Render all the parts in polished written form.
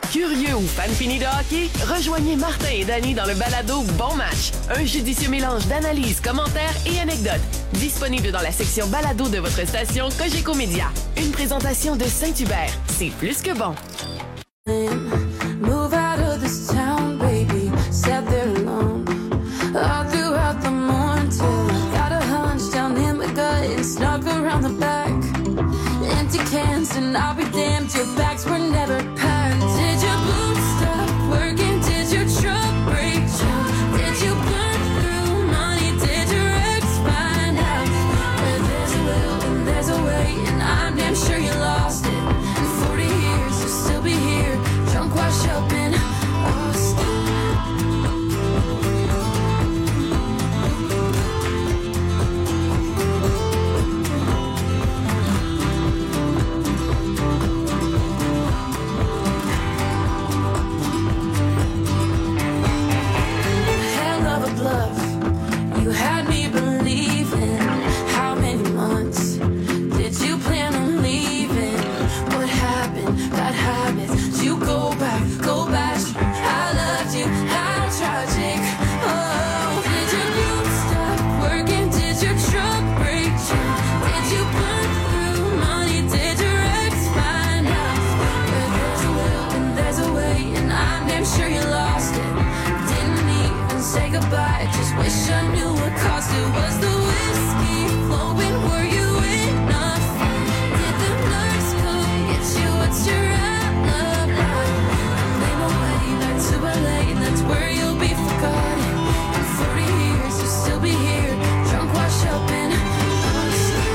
Curieux ou fan fini de hockey? Rejoignez Martin et Danny dans le balado Bon Match. Un judicieux mélange d'analyses, commentaires et anecdotes. Disponible dans la section balado de votre station Cogeco Média. Une présentation de Saint-Hubert. C'est plus que bon. Move out of this town, baby. Sat there alone all throughout the morning till I got a hunch down in my gut and snuck around the back. Empty cans and I'll be damned, your bags were never packed. Did your boots stop working? Did your truck break down? Did you burn through money? Did your ex find out? Where there's a will and there's a way, and I'm damn sure you lost it. In 40 years you'll still be here, drunk, washed up in Austin. You had me believing. How many months did you plan on leaving? What happened? Bad habits. Did you go back? Go back. I loved you. How tragic. Oh, did your boots stop working? Did your truck break down? Did you burn through money? Did your ex find out? Where there's a will and there's a way, and I'm damn sure you lost it. Didn't even say goodbye. Just wish I knew what caused it. Was the whiskey flowing? Were you enough? Did the nurse come get you? What's your alibi? Name away back to LA, and that's where you'll be forgotten. In 40 years you'll still be here, drunk, washed up in Austin.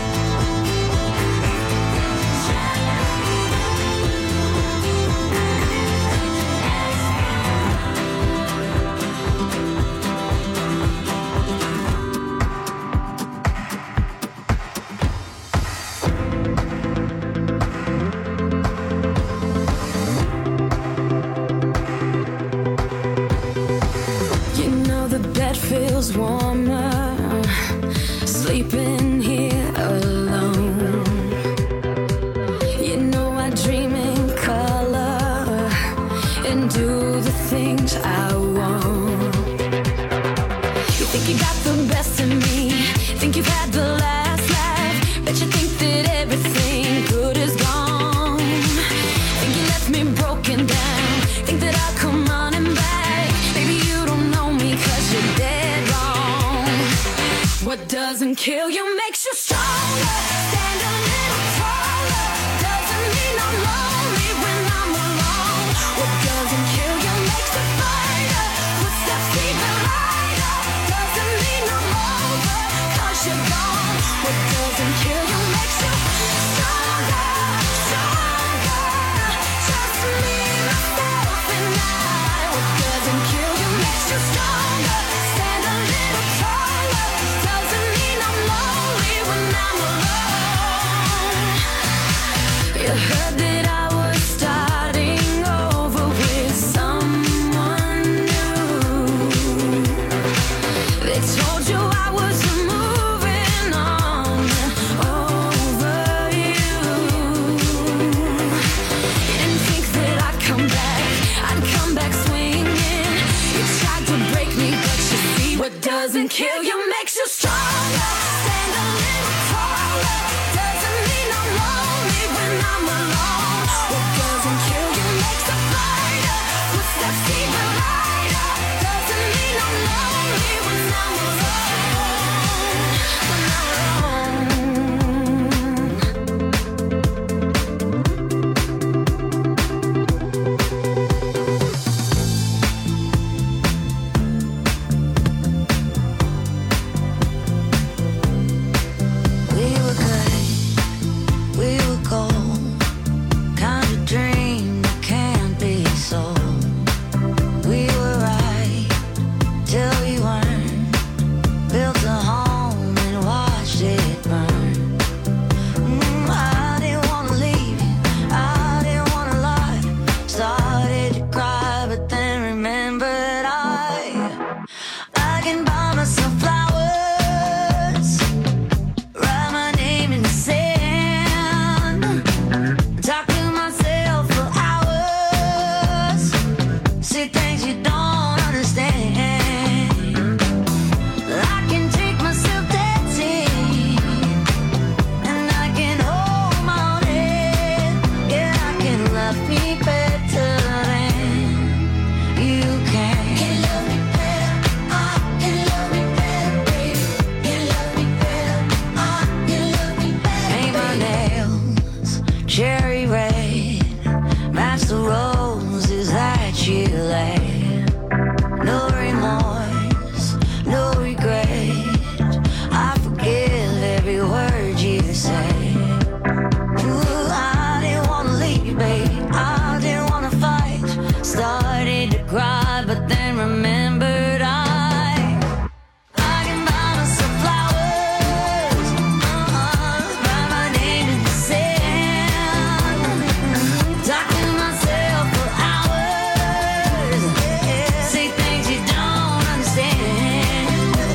You know the bed feels warmer, sleeping here alone. You know I dream in color and do the things I want. You think you got the best of me, think you've had the last laugh, bet you think that everything good is gone. Think you left me broken down, think that I'll come running back. Baby, you don't know me 'cause you're dead wrong. What doesn't kill you makes you stronger. Stand a little taller. Doesn't mean I'm lonely when I'm alone. What doesn't kill you makes you fighter. Footsteps even lighter. Doesn't mean I'm over 'cause you're gone. What doesn't kill you makes you stronger, stronger. Just me, myself, and I. What doesn't kill you makes you stronger. Stand a little taller. Doesn't mean I'm lonely when I'm alone. You heard that I was starting over with someone new. They told you I was moving on over you. You didn't think that I'd come back swinging. You tried to break me, but you see what doesn't kill you makes you stronger. Stand a little taller. Doesn't mean I'm lonely when I'm alone. What doesn't kill you makes a fighter. Footsteps even lighter. Doesn't mean I'm lonely when I'm alone. When I'm alone. delay. No remorse, no regret. I forgive every word you say. Ooh, I didn't wanna leave, babe. I didn't wanna fight. Started to cry, but then remembered I can buy myself flowers. Write my name in the sand. Talk to myself for hours. Say things you don't understand.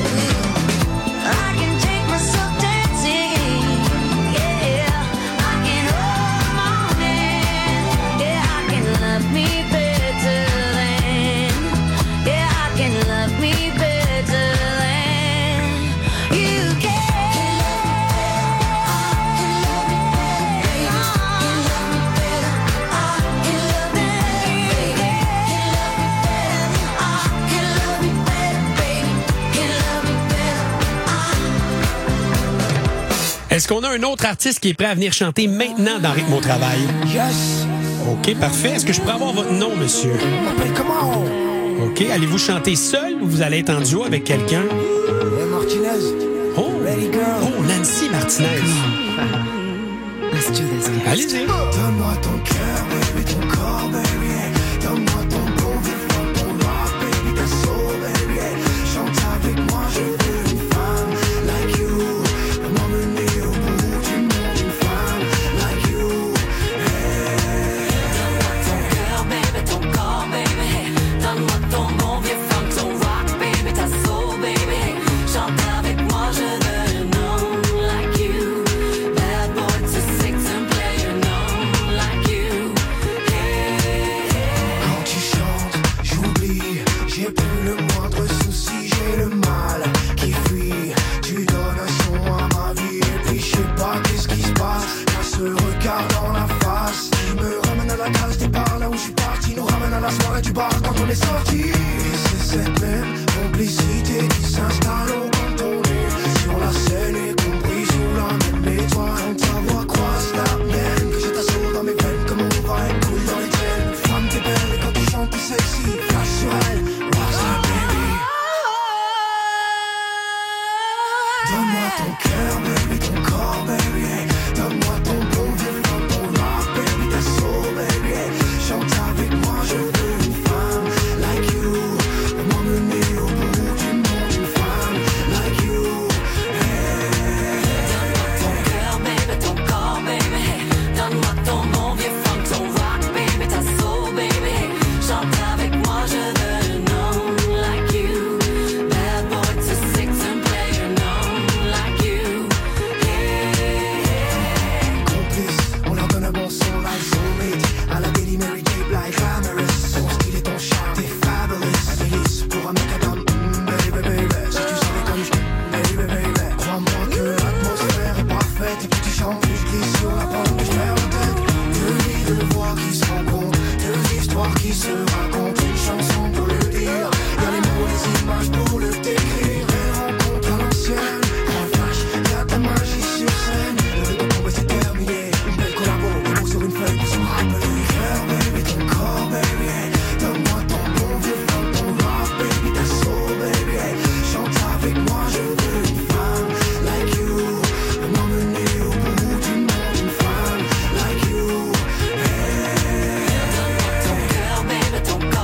I can take myself dancing. Yeah, I can hold my hand. Yeah, I can love me better than. Yeah, I can love me better than you can. Est-ce qu'on a un autre artiste qui est prêt à venir chanter maintenant dans Rythme au travail? Yes! OK, parfait. Est-ce que je pourrais avoir votre nom, monsieur? M'appelle comment? OK. Allez-vous chanter seul ou vous allez être en duo avec quelqu'un? Hey, Martinez. Oh! Ready, girl. Oh, Nancy Martinez. Let's do this, guys. Allez-y. Donne-moi ton cœur, baby, ton corps, baby. Hey. Donne-moi ton bon vivant, ton rock, baby, ta soul, baby. Hey. Chante avec moi, je veux une femme like you. M'emmener au bout du monde, une femme like you. Ton cœur, baby, ton corps, baby. Donne-moi ton bon vieux funk, ton rock, baby, ta soul, baby. Chante avec moi, je veux know like you. Bad boy to six and player, know like you. Quand tu chantes, j'oublie. J'ai plus le moindre souci, j'ai le mal qui fuit. Tu donnes un son à ma vie et puis je sais pas qu'est-ce qui se passe. Quand ce regard dans la face qui me ramène à la case départ, là où je suis parti, nous ramène à la soirée du bar quand on est sorti. Et c'est cette même complicité qui s'installe au bout de ton nez. Sur la scène et compris sous la même étoile. Quand ta voix croise la mienne, que je t'assaut dans mes veines comme on va être cool dans les tiennes. Femme t'es belle et quand tu chantes t'es sexy. Flash sur elle, rockstar baby. Donne-moi ton cœur, baby, ton corps, baby. Hey. Donne-moi ton bon vieux funk, ton rock, baby, ta soul, baby. Hey. Chante avec moi, je veux une femme like you. M'emmener au bout du monde, une femme like you. Ton cœur, baby, ton corps, baby. Donne-moi ton bon vieux funk, ton rock, baby, ta soul, baby. Chante avec moi, je veux know like you. Bad boy to six and player, know like you. Complice, on leur donne un bon son like soulmate. À la Daily Mary J. Blige, glamorous. Son style et ton charme, t'es fabulous. Alice, pour un mec à dame, baby, baby. Si tu savais comme je baby, baby. Crois-moi que l'atmosphère est parfaite. Et plus tu chantes, plus je glisse sur la pente, plus je perds la tête. Deux vies, deux voix qui se rencontrent. Deux histoires qui se racontent. Une chanson pour le dire. Y'a les mots, les images pour le décrire. Et rencontre à l'ancienne. En flash, y'a ta magie sur scène. Le rythme tombé, c'est terminé. Une belle collabo, des mots sur une feuille pour se rappeler. Cœur, baby, ton corps, baby. Hey. Donne-moi ton bon vieux funk, ton rock, baby, ta soul, baby. Hey. Chante avec moi, je veux une femme like you. M'emmener au bout du monde, une femme like you. Ton cœur, baby, ton corps.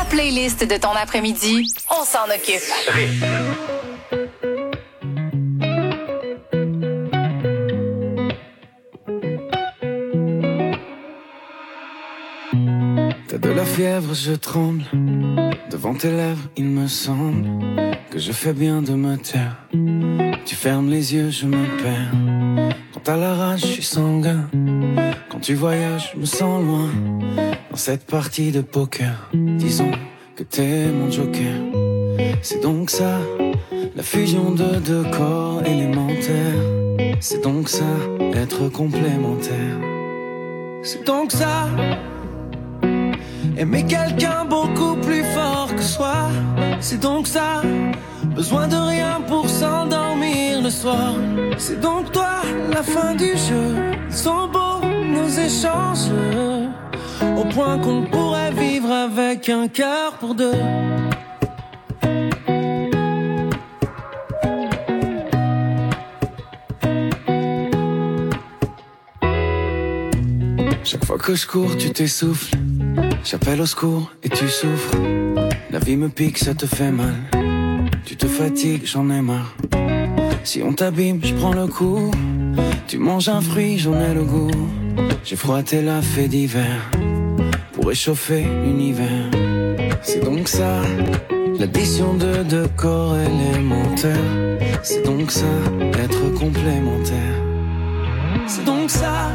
La playlist de ton après-midi, on s'en occupe. T'as de la fièvre, je tremble. Devant tes lèvres, il me semble que je fais bien de me taire. Tu fermes les yeux, je me perds. Quand t'as la rage, je suis sanguin. Quand tu voyages, je me sens loin. Dans cette partie de poker, disons que t'es mon joker. C'est donc ça, la fusion de deux corps élémentaires. C'est donc ça, être complémentaire. C'est donc ça, aimer quelqu'un beaucoup plus fort que soi. C'est donc ça, besoin de rien pour s'endormir le soir. C'est donc toi, la fin du jeu. Ils sont beaux nos échanges, au point qu'on pourrait vivre avec un cœur pour deux. Chaque fois que je cours, tu t'essouffles. J'appelle au secours et tu souffres. La vie me pique, ça te fait mal. Tu te fatigues, j'en ai marre. Si on t'abîme, je prends le coup. Tu manges un fruit, j'en ai le goût. J'ai froissé la fée d'hiver pour réchauffer l'univers. C'est donc ça, l'addition de deux corps élémentaires. C'est donc ça, être complémentaire. C'est donc ça,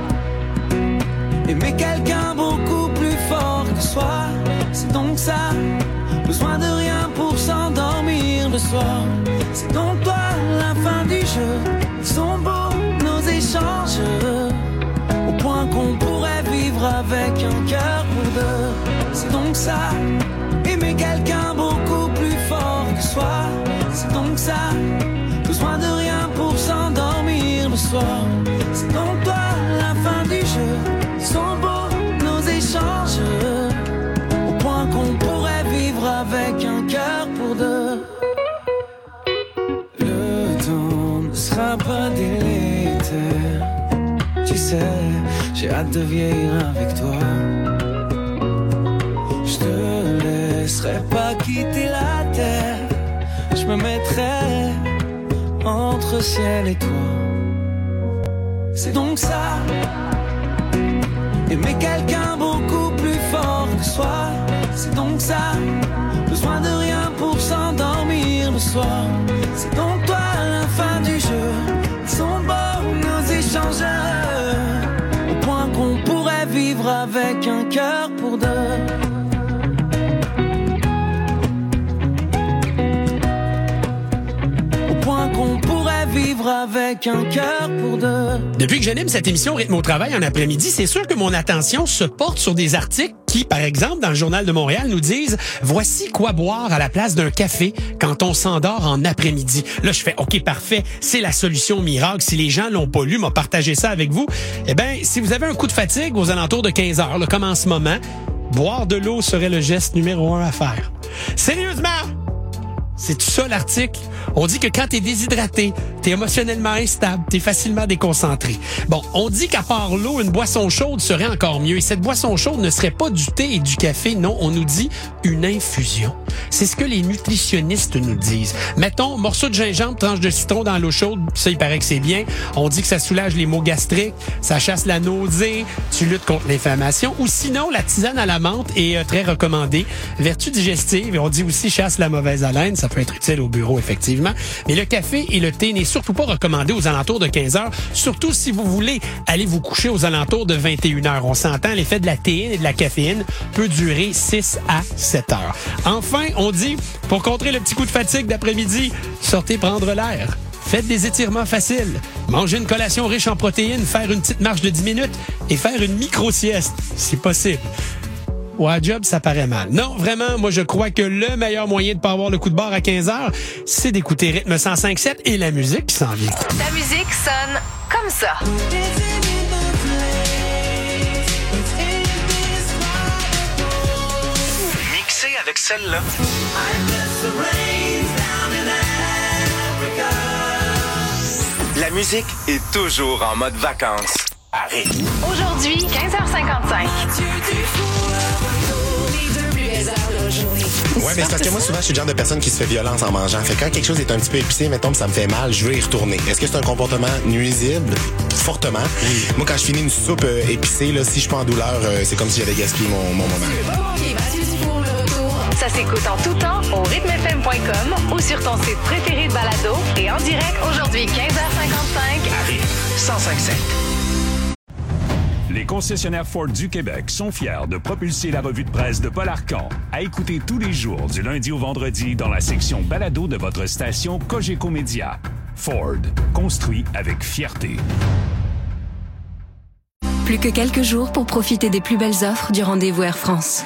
aimer quelqu'un beaucoup plus fort que soi. C'est donc ça, besoin de rien pour s'endormir le soir. C'est donc toi, la fin du jeu. Ils sont beaux nos échanges, au point qu'on pourrait vivre avec un cœur pour deux. C'est donc ça, aimer quelqu'un beaucoup plus fort que soi. C'est donc ça, besoin de rien pour s'endormir le soir. C'est donc toi, la fin du jeu. Ils sont beaux nos échanges, au point qu'on pourrait vivre avec un cœur pour deux. Le temps ne sera pas délétère. Tu sais, j'ai hâte de vieillir avec toi. Je te laisserai pas quitter la terre. Je me mettrai entre ciel et toi. C'est donc ça, aimer quelqu'un beaucoup plus fort que soi. C'est donc ça, besoin de rien pour s'endormir le soir. C'est donc toi, la fin du jeu. Ils sont beaux nos échanges, au point qu'on pourrait vivre avec un cœur pour deux. Qu'on pourrait vivre avec un cœur pour deux. Depuis que j'anime cette émission Rythme au travail en après-midi, c'est sûr que mon attention se porte sur des articles qui, par exemple, dans le Journal de Montréal, nous disent « Voici quoi boire à la place d'un café quand on s'endort en après-midi. » Là, je fais « OK, parfait, c'est la solution miracle. Si les gens l'ont pas lu, m'a partagé ça avec vous. » Eh bien, si vous avez un coup de fatigue aux alentours de 15 heures, là, comme en ce moment, boire de l'eau serait le geste numéro 1 à faire. Sérieusement! C'est tout ça l'article. On dit que quand t'es déshydraté, t'es émotionnellement instable, t'es facilement déconcentré. Bon, on dit qu'à part l'eau, une boisson chaude serait encore mieux. Et cette boisson chaude ne serait pas du thé et du café. Non, on nous dit une infusion. C'est ce que les nutritionnistes nous disent. Mettons, morceau de gingembre, tranche de citron dans l'eau chaude. Ça, il paraît que c'est bien. On dit que ça soulage les maux gastriques, ça chasse la nausée, tu luttes contre l'inflammation. Ou sinon, la tisane à la menthe est très recommandée. Vertu digestive, et on dit aussi chasse la mauvaise haleine. Ça peut être utile au bureau, effectivement. Mais le café et le thé n'est surtout pas recommandé aux alentours de 15 heures, surtout si vous voulez aller vous coucher aux alentours de 21 heures. On s'entend, l'effet de la théine et de la caféine peut durer 6 à 7 heures. Enfin, on dit, pour contrer le petit coup de fatigue d'après-midi, sortez prendre l'air. Faites des étirements faciles. Mangez une collation riche en protéines, faire une petite marche de 10 minutes et faire une micro-sieste, si possible. Ouais, à job, ça paraît mal. Non, vraiment, moi, je crois que le meilleur moyen de pas avoir le coup de barre à 15 heures, c'est d'écouter Rythme 105.7 et la musique qui s'en vient. La musique sonne comme ça. Mixé avec celle-là. La musique est toujours en mode vacances. Arrête. Aujourd'hui, 15h55. Les deux plus belles heures de Ouais, mais c'est parce que moi, souvent, je suis le genre de personne qui se fait violence en mangeant. Fait que quand quelque chose est un petit peu épicé, mettons, ça me fait mal, je veux y retourner. Est-ce que c'est un comportement nuisible? Fortement. Oui. Moi, quand je finis une soupe épicée, là, si je suis pas en douleur, c'est comme si j'avais gaspillé mon moment. Ça s'écoute en tout temps au rythmefm.com ou sur ton site préféré de balado et en direct aujourd'hui 15h55 à Rythme 105.7. Les concessionnaires Ford du Québec sont fiers de propulser la revue de presse de Paul Arcan à écouter tous les jours du lundi au vendredi dans la section balado de votre station Cogeco Média. Ford, construit avec fierté. Plus que quelques jours pour profiter des plus belles offres du rendez-vous Air France.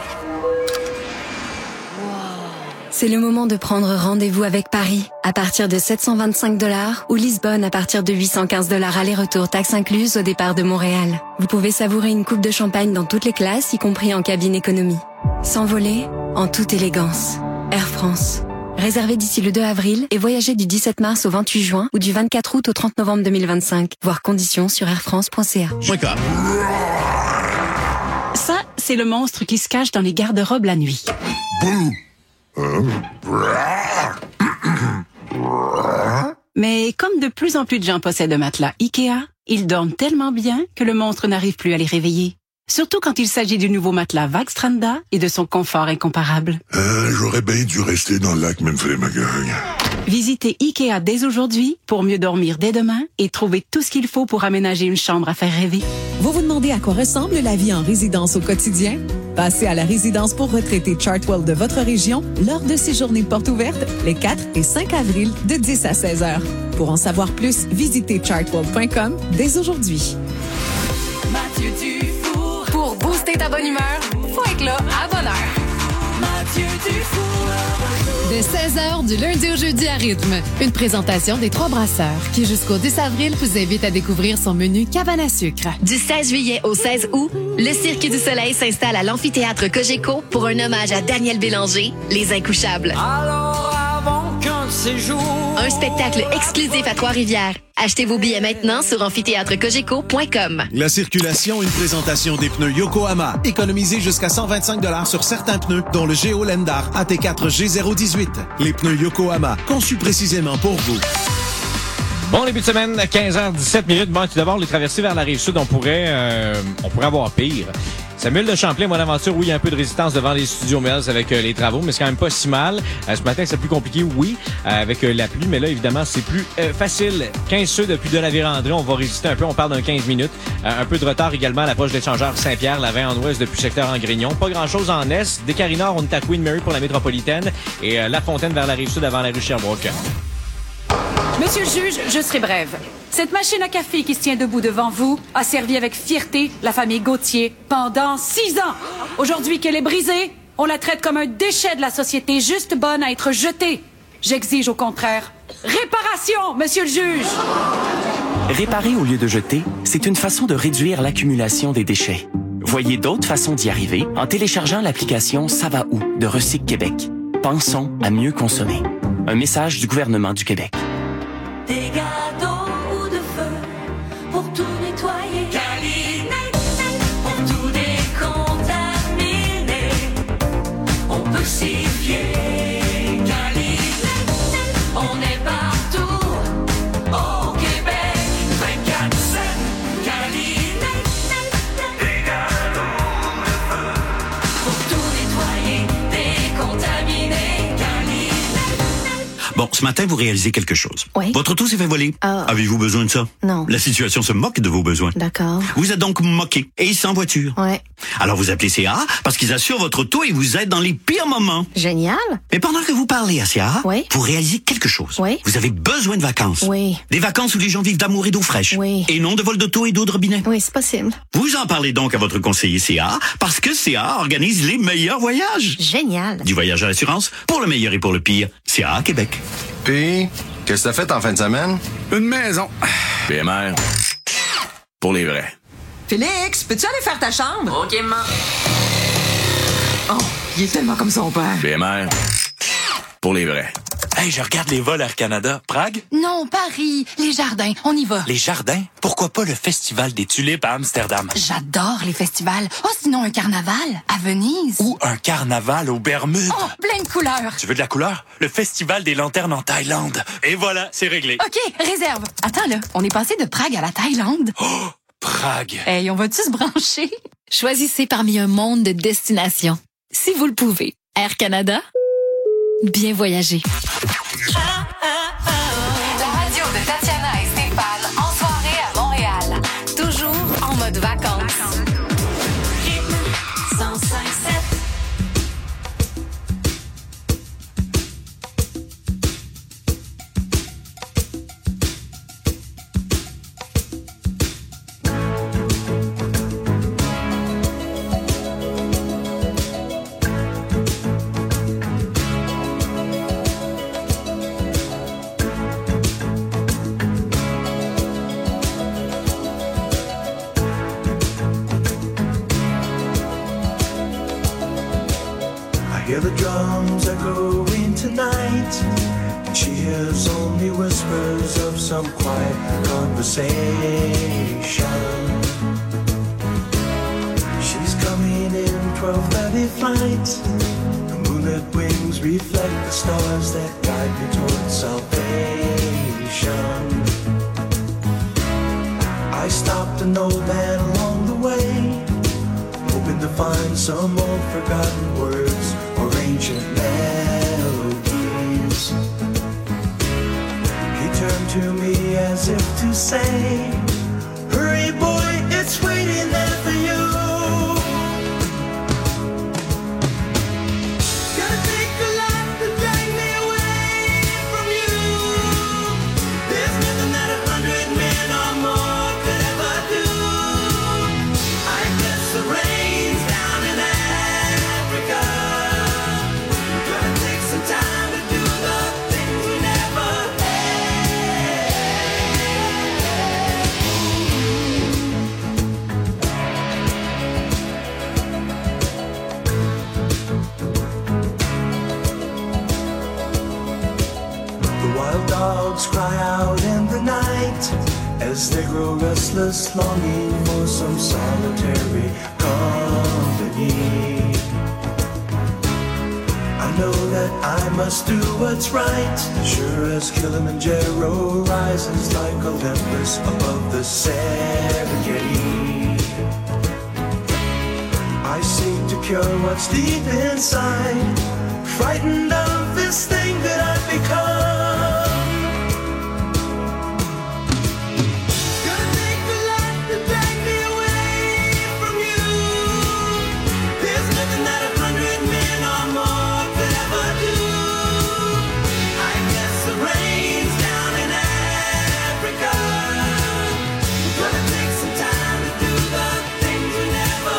C'est le moment de prendre rendez-vous avec Paris à partir de $725 ou Lisbonne à partir de $815 aller-retour taxes incluses au départ de Montréal. Vous pouvez savourer une coupe de champagne dans toutes les classes, y compris en cabine économie. S'envoler en toute élégance. Air France. Réservez d'ici le 2 avril et voyagez du 17 mars au 28 juin ou du 24 août au 30 novembre 2025. Voir conditions sur airfrance.ca. Ça, c'est le monstre qui se cache dans les garde-robes la nuit. Mais comme de plus en plus de gens possèdent un matelas Ikea, ils dorment tellement bien que le monstre n'arrive plus à les réveiller. Surtout quand il s'agit du nouveau matelas Vagstranda et de son confort incomparable. J'aurais bien dû rester dans le lac Memphremagog. Visitez Ikea dès aujourd'hui pour mieux dormir dès demain et trouver tout ce qu'il faut pour aménager une chambre à faire rêver. Vous vous demandez à quoi ressemble la vie en résidence au quotidien? Passez à la résidence pour retraités Chartwell de votre région lors de ces journées portes ouvertes les 4 et 5 avril de 10 à 16 heures. Pour en savoir plus, visitez chartwell.com dès aujourd'hui. Mathieu Dufour. Pour booster ta bonne humeur, faut être là à bonne heure. Mathieu Dufour. De 16h du lundi au jeudi à Rythme. Une présentation des Trois Brasseurs qui, jusqu'au 10 avril, vous invite à découvrir son menu cabane à sucre. Du 16 juillet au 16 août, le Cirque du Soleil s'installe à l'amphithéâtre Cogeco pour un hommage à Daniel Bélanger, Les Incouchables. Alors avant qu'un séjour... Un spectacle exclusif à Trois-Rivières. Achetez vos billets maintenant sur amphithéâtrecogeco.com. La circulation, une présentation des pneus Yokohama. Économisez jusqu'à 125$ sur certains pneus, dont le Géo Lendar AT4 G018. Les pneus Yokohama, conçus précisément pour vous. Bon début de semaine, 15h17. Bon, tout d'abord, les traversées vers la Rive-Sud, on pourrait avoir pire. Samuel de Champlain, mon aventure, oui, il y a un peu de résistance devant les studios Mills avec les travaux, mais c'est quand même pas si mal. Ce matin, c'est plus compliqué, oui, avec la pluie, mais là, évidemment, c'est plus facile. 15 ceux depuis de la Vérandrée, on va résister un peu, on parle d'un 15 minutes. Un peu de retard également à l'approche de l'échangeur Saint-Pierre, la 20 en ouest depuis secteur Angrignon. Pas grand-chose en est. Des Carinards, on est à Queen Mary pour la métropolitaine et La Fontaine vers la Rive-Sud avant la rue Sherbrooke. Monsieur le juge, je serai brève. Cette machine à café qui se tient debout devant vous a servi avec fierté la famille Gauthier pendant 6 ans. Aujourd'hui qu'elle est brisée, on la traite comme un déchet de la société, juste bonne à être jetée. J'exige au contraire réparation, monsieur le juge. Réparer au lieu de jeter, c'est une façon de réduire l'accumulation des déchets. Voyez d'autres façons d'y arriver en téléchargeant l'application Ça va où de Recyc Québec. Pensons à mieux consommer. Un message du gouvernement du Québec. Des gâteaux ou de feu pour tout nettoyer. Calinette, pour tout décontaminer. On peut s'y fier. Calinette, on est partout au Québec. 24/7. Calinette, des gâteaux ou de feu pour tout nettoyer, décontaminer. Bon, ce matin, vous réalisez quelque chose. Oui. Votre auto s'est fait voler. Avez-vous besoin de ça? Non. La situation se moque de vos besoins. D'accord. Vous êtes donc moqué et sans voiture. Ouais. Alors vous appelez CA parce qu'ils assurent votre auto et vous aident dans les pires moments. Génial. Mais pendant que vous parlez à CA, oui, vous réalisez quelque chose. Oui. Vous avez besoin de vacances. Oui. Des vacances où les gens vivent d'amour et d'eau fraîche. Oui. Et non de vol d'auto et d'eau de robinet. Oui, c'est possible. Vous en parlez donc à votre conseiller CA parce que CA organise les meilleurs voyages. Génial. Du voyage à l'assurance, pour le meilleur et pour le pire, CA Québec. Puis, qu'est-ce que t'as fait en fin de semaine? Une maison. BMR. Pour les vrais. Félix, peux-tu aller faire ta chambre? OK, maman. Oh, il est tellement comme son père. BMR. Pour les vrais. Hey, je regarde les vols Air Canada. Prague? Non, Paris. Les jardins. On y va. Les jardins? Pourquoi pas le Festival des tulipes à Amsterdam? J'adore les festivals. Oh, sinon un carnaval à Venise. Ou un carnaval aux Bermudes. Oh, plein de couleurs. Tu veux de la couleur? Le Festival des lanternes en Thaïlande. Et voilà, c'est réglé. OK, réserve. Attends, là. On est passé de Prague à la Thaïlande. Oh, Prague. Hey, on va-tu se brancher? Choisissez parmi un monde de destinations. Si vous le pouvez. Air Canada, bien voyager. La radio de Tatiana et Stéphane en soirée à Montréal. Toujours en mode vacances. Rythme 105.7. Hear the drums echoing tonight, and she hears only whispers of some quiet conversation. She's coming in 12:30 flight. The moonlit wings reflect the stars that guide me towards salvation. I stopped an old man along the way, hoping to find some old forgotten words or ancient melodies. He turned to me as if to say, hurry boy, it's waiting there for you. Gonna take a lot to drag me away from you. There's nothing that 100 men or more could ever do. I guess the rain's down in Africa. Gonna take some time to do the things we never The wild dogs cry out in the night as they grow restless, longing for some solitary company. I know that I must do what's right, sure as Kilimanjaro rises like Olympus above the Serengeti. I seek to cure what's deep inside, frightened of this thing that I've become. Gonna take a lot to drag me away from you. There's nothing that 100 men or more could ever do. I guess the rain's down in Africa. Gonna take some time to do the things we never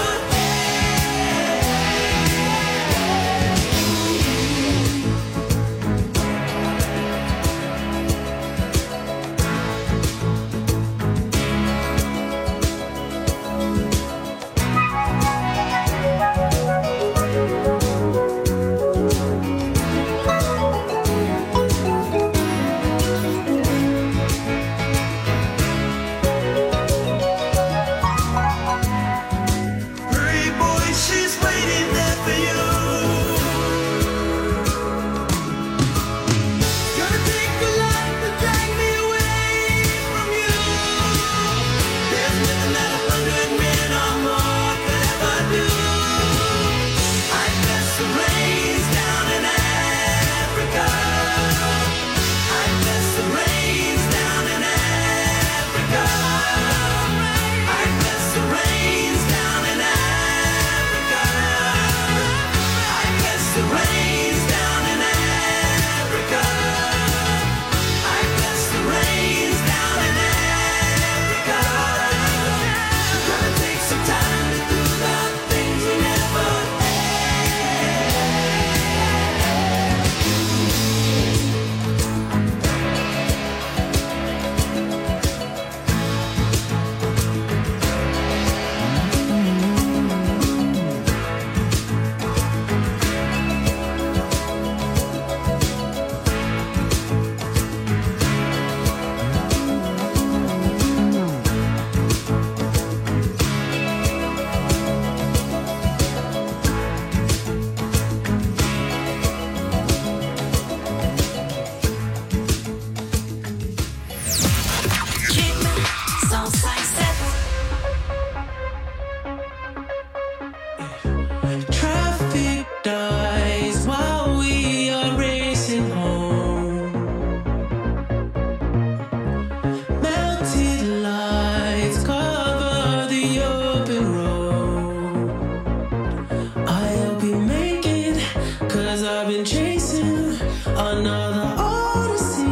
I've been chasing another odyssey.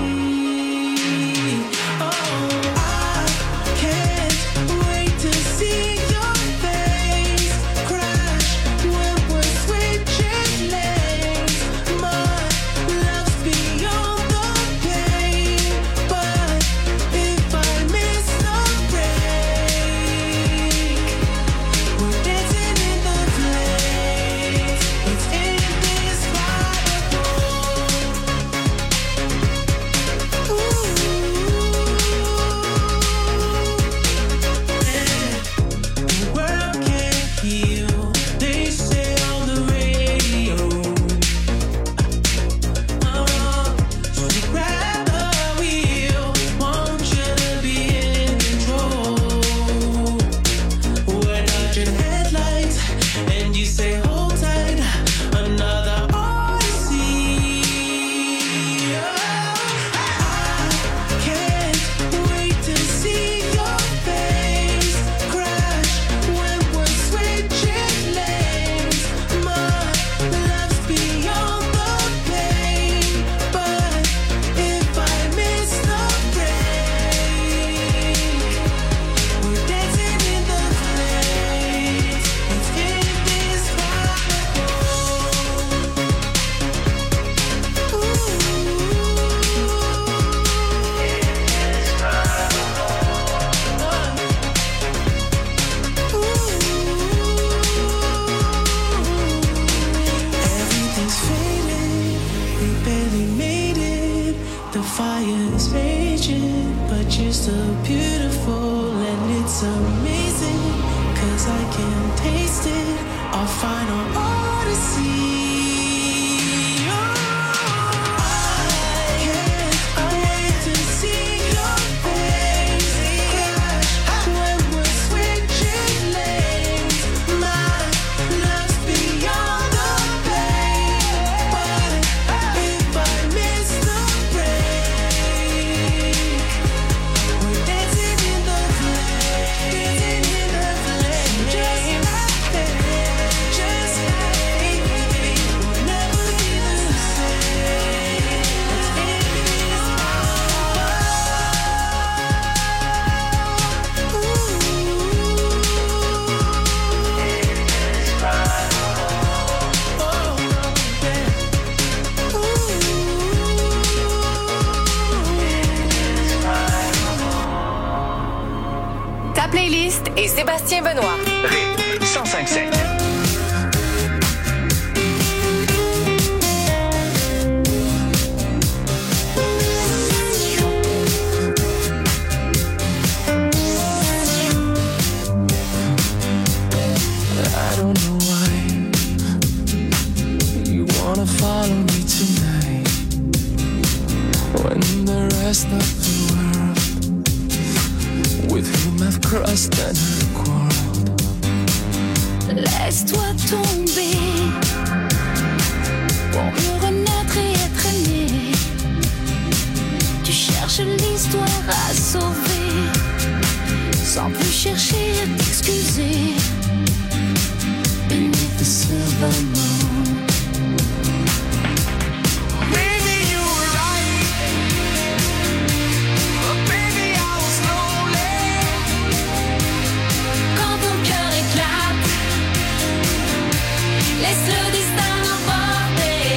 Oh, I can't wait to see your face crash when we're switching lanes. My love's beyond the pain, but if I miss the break, we're dancing in the flames. It's indescribable. The world can't heal, they say on the radio. So grab the wheel, want you to be in control. We're dodging headlights, and you say hold tight, another odyssey. I can't wait to see your face crash when we're switching lanes. My love's beyond the pain, but if I miss the break, we're dancing in the flames. It's indescribable. Everything's fading, we barely made it. The fire is raging, but you're still beautiful, and it's amazing, 'cause I can taste it. Our final odyssey. I can't wait to see your face crash when we're switching lanes. My love's beyond the pain, but if I miss the break, we're dancing in the flames. Just like that, just like we'll never be the same. Ta playlist et Sébastien Benoît. Rythme 105.7. I don't know why you wanna follow me tonight, when the rest of the world with whom I've crossed and quarreled. Laisse-toi tomber pour mieux renaître et être aimé. Tu cherches l'histoire à sauver sans plus chercher à t'excuser. Beneath the silver moon, Maybe you were right, but baby I was lonely. quand ton cœur éclate, laisse le destin l'emporter.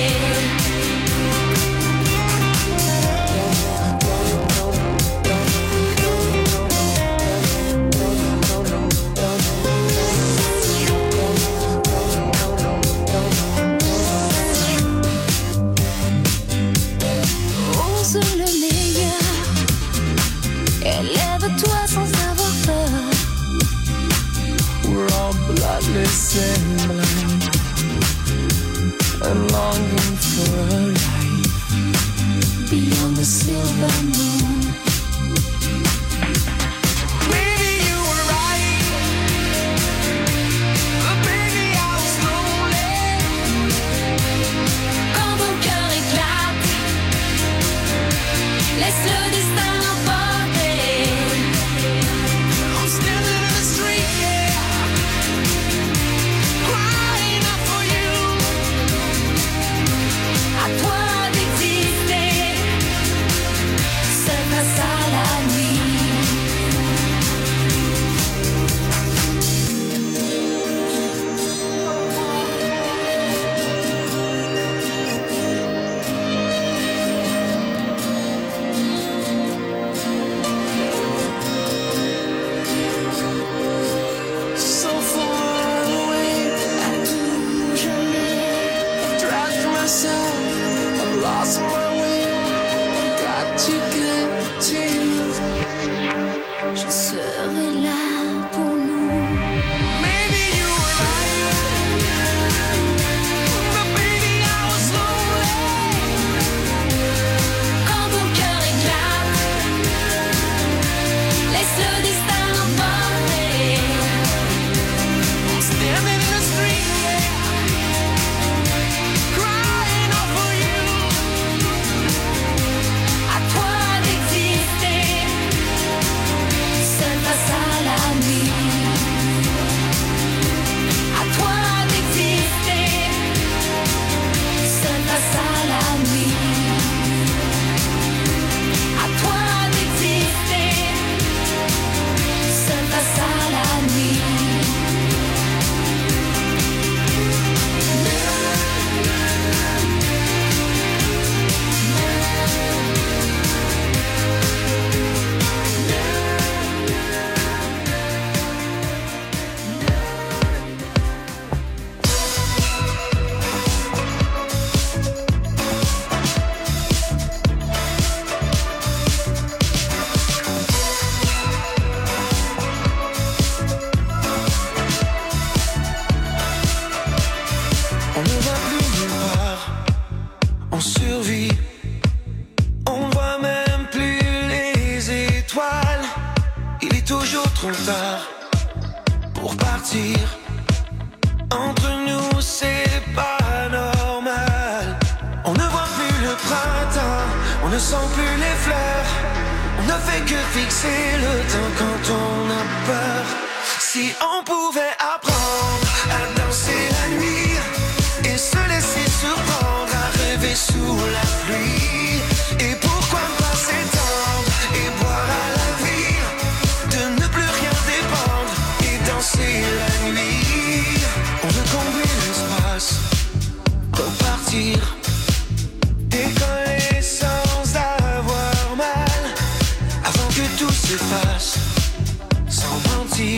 trop tard pour partir. Entre nous, c'est pas normal. On ne voit plus le printemps, on ne sent plus les fleurs. On ne fait que fixer le temps quand on a peur. Si on pouvait apprendre à danser la nuit et se laisser surprendre à rêver sous la pluie. Et pourquoi pas s'étendre et boire à la vie, de ne plus rien dépendre et danser la nuit. On veut combler l'espace, repartir, décoller sans avoir mal, avant que tout s'efface, sans mentir,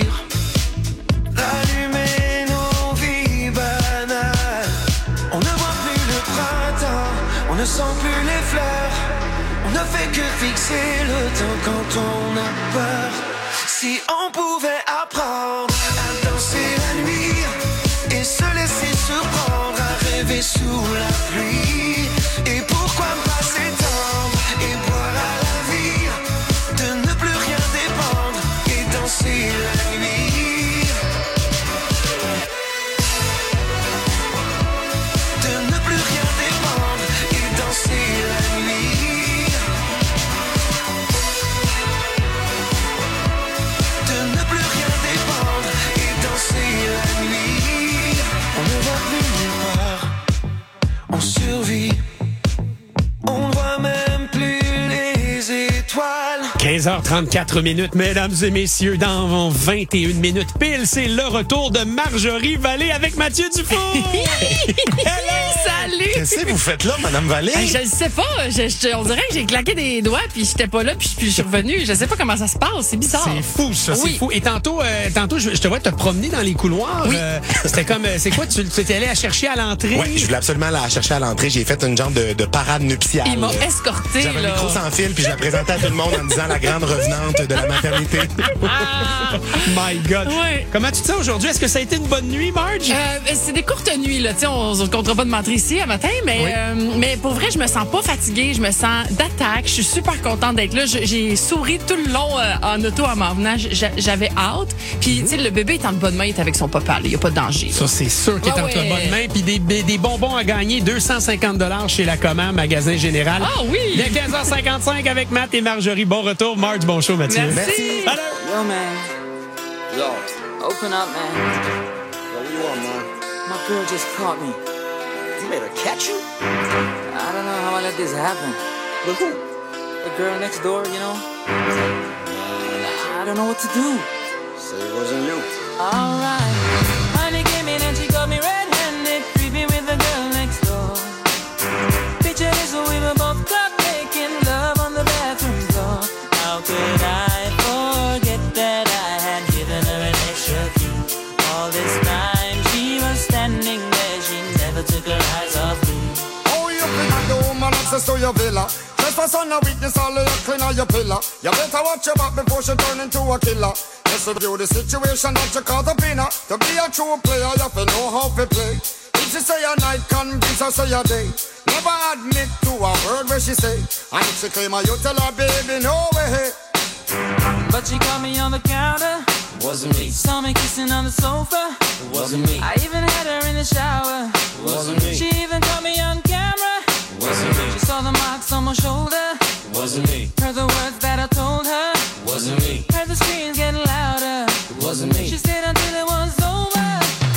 rallumer nos vies banales. On ne voit plus le printemps, on ne sent plus les fleurs. On ne fait que fixer le temps quand on a peur. Si on pouvait apprendre à danser la nuit et se laisser surprendre à rêver sous la pluie. Et pourquoi pas s'étendre et boire à la vie, de ne plus rien dépendre et danser la nuit. De ne plus rien dépendre et danser la nuit. De ne plus rien dépendre et danser la nuit. On ne voit plus nulle part, on survit. On ne voit même plus les étoiles. 15h34 minutes, mesdames et messieurs, dans 21 minutes pile, c'est le retour de Marjorie Vallée avec Mathieu Dufour. Salut! Qu'est-ce que vous faites là, Madame Vallée? Je ne sais pas. On dirait que j'ai claqué des doigts, puis j'étais pas là, puis je suis revenue. Je sais pas comment ça se passe. C'est bizarre. C'est fou, ça. Oui. C'est fou. Et tantôt, je te vois te promener dans les couloirs. Oui. C'était comme, c'est quoi? Tu étais allé la chercher à l'entrée? Oui, je voulais absolument la chercher à l'entrée. J'ai fait une genre de parade nuptiale. Ils m'ont escorté. J'avais là. un micro sans fil, puis je la présentais à tout le monde en disant la grande revenante de la maternité. My God. Ouais. Comment tu te sens aujourd'hui? Est-ce que ça a été une bonne nuit, Marge? C'est des courtes nuits, là. T'sais, on ne comptera pas de m'entrer ici à matin, mais pour vrai, je me sens pas fatiguée. Je me sens d'attaque. Je suis super contente d'être là. J'ai souri tout le long en auto en m'en venant. J'avais hâte. Puis, tu sais, le bébé est en bonne main, il est avec son papa. Il n'y a pas de danger. Ça, c'est sûr qu'il est entre bonnes mains. Puis des bonbons à gagner, 250 $ chez la Command, magasin général. Ah oui! Il est 15h55 avec Matt et Marjorie. Bon retour. Marge, bon show, Mathieu. Merci. Hello. Yo, man. Yo, open up, man. Yo, what you want, man? My girl just caught me. You made her catch you? I don't know how I let this happen. But who? The girl next door, you know? I don't know what to do. So it wasn't you. Alright. Honey came in and she got me red-handed, creepy with the girl next door. Picture this, we were both caught making love on the bathroom floor. How could I forget that I had given her an extra key? All this time she was standing there, she never took her eyes off me. Oh, you think I'm the woman access to your villa? Trespass on a weakness, all of your clean on your pillar. You better watch your back before she turn into a killer. Just review the situation that you call the winner. To be a true player, you have to know how to play. If she say a night, convince her say a day. Never admit to a word where she say. And if she claim her, you tell her, baby, no way. But she caught me on the counter. Wasn't me. Saw me kissing on the sofa. Wasn't me. I even had her in the shower. Wasn't me. She even caught me on camera. Wasn't me. She saw the marks on my shoulder. Wasn't me. Heard the words that I told her. Wasn't me. Heard the screams getting louder. Wasn't me. She stayed until it was over.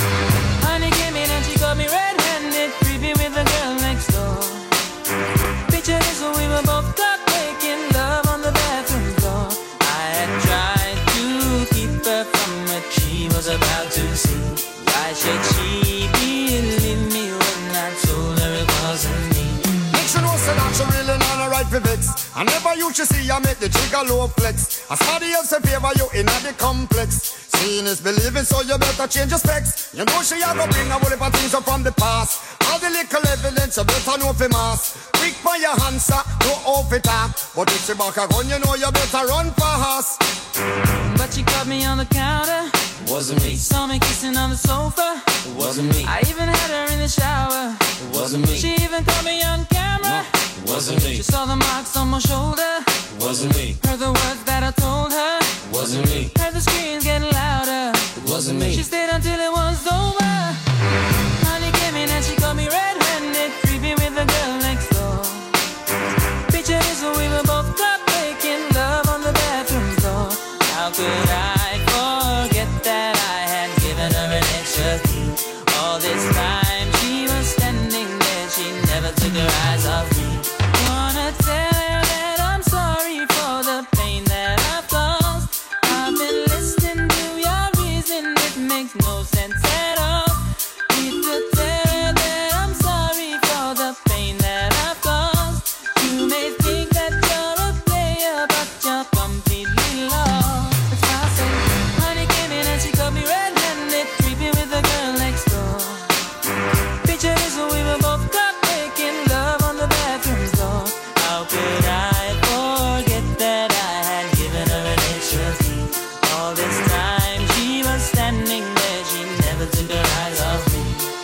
Honey came in and she got me red-handed, creepy with the girl next door. Picture this, we were both caught making love on the bathroom floor. I had tried to keep her from what she was about to see. Why should she believe me when I told her it wasn't me? Make sure no say that she really not a right for vex. I never used to see you make the trigger low flex. As somebody else in favor you in the complex. Seeing is believing, so you better change your specs. You know she a go bring a whole heap of things up from the past. All the little evidence you better know for mass. Quick for your answer, no off it up. But if she back a gun, you know you better run fast. But she caught me on the counter. Wasn't me. Saw me kissing on the sofa. Wasn't me. I even had her in the shower. Wasn't me. She even caught me on camera. Wasn't me. She saw the marks on my shoulder. Wasn't me. Heard the words that I told her. wasn't me. Heard the screams getting louder. It wasn't me. She stayed until it was over. Honey came in and she caught me red-handed, creeping with the girl next door. Picture this when we were both caught making love on the bathroom floor. How could I forget that I had given her an extra key? All this time she was standing there, she never took her eyes off me. Wanna tell her that I'm sorry for the pain that I've caused. I've been listening to your reason, it makes no sense at all. Need to tell her that I'm sorry for the pain that I've caused. You may think that you're a player, but you're completely lost. That's why I say, honey came in and she caught me red-handed, creeping with the girl next door. Picture this when we were both caught making love on the bathroom floor. How could I forget that I had given her an extra key? All this time she was standing there, she never took her eyes off me.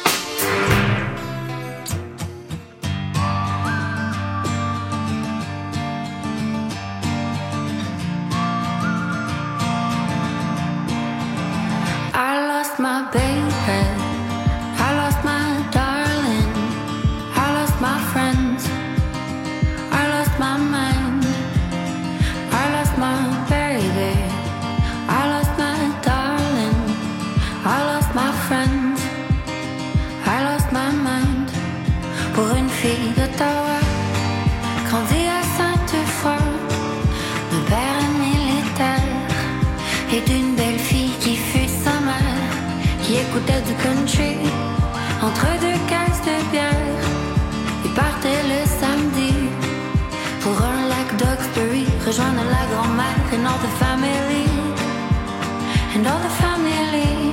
I lost my baby, I lost my darling, I lost my friends, I lost my mind, I lost my baby, I lost my darling, I lost my friends, I lost my mind. Pour une fille d'Ottawa, grandie à Sainte-Foy, mon père est militaire, et d'une belle fille qui fut sa mère, qui écoutait du country entre deux caisses de bière. Il partait le samedi pour un lac d'Oxbury, rejoindre la grand-mère and all the family, and all the family.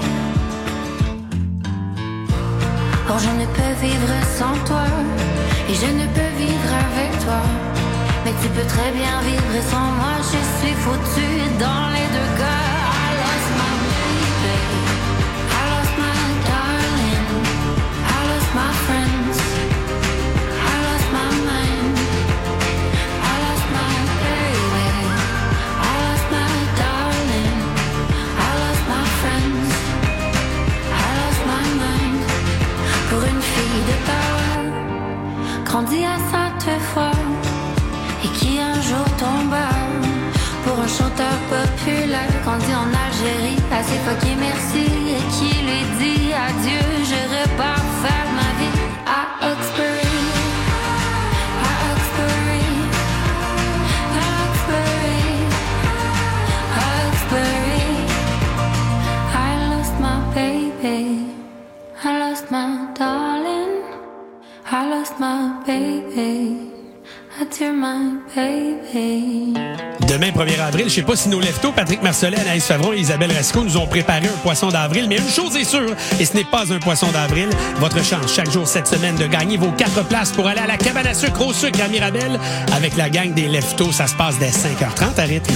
Or je ne peux vivre sans toi, et je ne peux vivre avec toi, mais tu peux très bien vivre sans moi, je suis foutue dans les deux cas. I lost my baby, I lost my darling, I lost my friends, I lost my mind, I lost my baby, I lost my darling, I lost my friends, I lost my mind. Pour une fille de power, grandie à Sainte-Foy, et qui un jour tomba pour un chanteur populaire, grandi en Algérie, assez fucké merci, et qui lui dit adieu, je repars faire ma vie à Oxbury, à Oxbury, à Oxbury, à Oxbury. I lost my baby, I lost my darling, I lost my baby, adieu my baby. Demain, 1er avril, je sais pas si nos leftos, Patrick Marcelet, Anaïs Favron et Isabelle Rasco, nous ont préparé un poisson d'avril, mais une chose est sûre, et ce n'est pas un poisson d'avril, votre chance chaque jour cette semaine de gagner vos 4 places pour aller à la cabane à sucre au sucre à Mirabel avec la gang des leftos. Ça se passe dès 5h30 à rythme.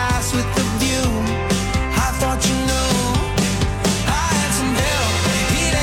He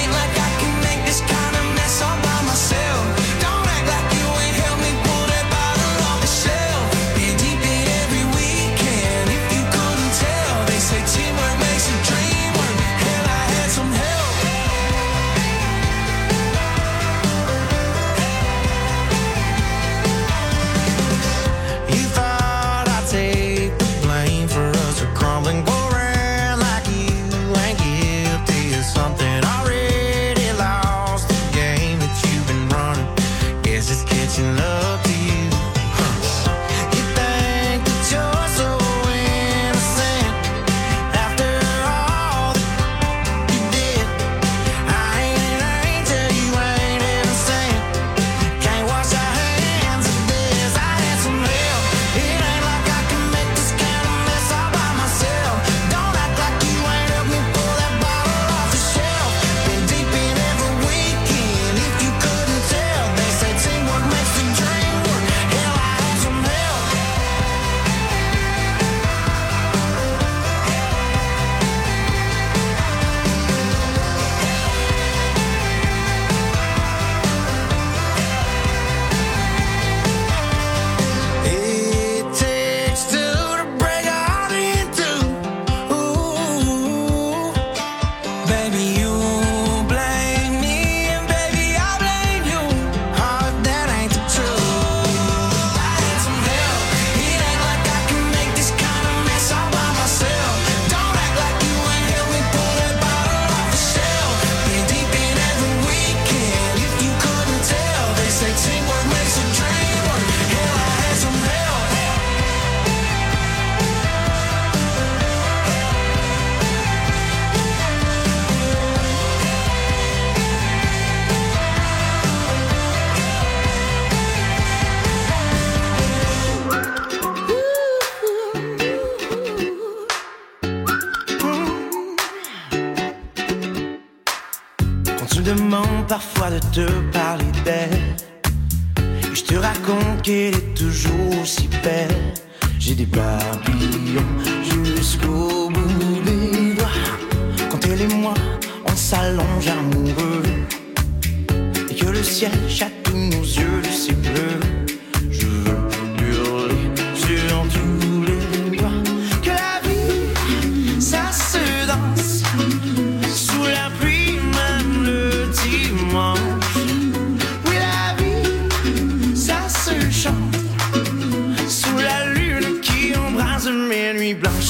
de te parler d'elle. Et je te raconte qu'elle est toujours aussi belle. J'ai des papillons jusqu'au bout des doigts. Quand elle et moi, on s'allonge amoureux. Et que le ciel chatouille nos yeux de ses bleus. Je veux hurler sur tous les toits que la vie, ça se danse. Sous la pluie, même le dimanche. Oui, la vie, ça se chante. Sous la lune qui embrase mes nuits blanches.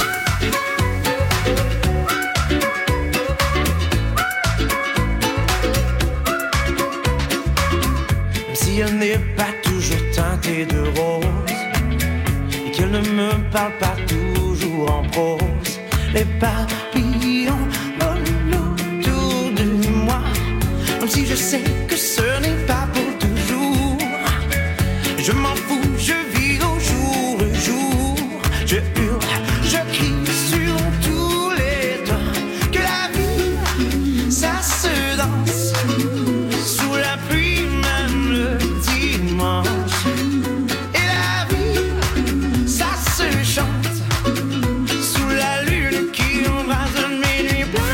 Même si elle n'est pas toujours teintée de rose et qu'elle ne me parle pas toujours en prose, les papillons volent autour de moi. Même si je sais que ce n'est pas pour toujours, je m'en fous, je vis au jour le jour. Je hurle, je crie sur tous les toits que la vie, ça se danse. Sous la pluie, même le dimanche. Et la vie, ça se chante. Sous la lune qui embrase mes nuits blanches.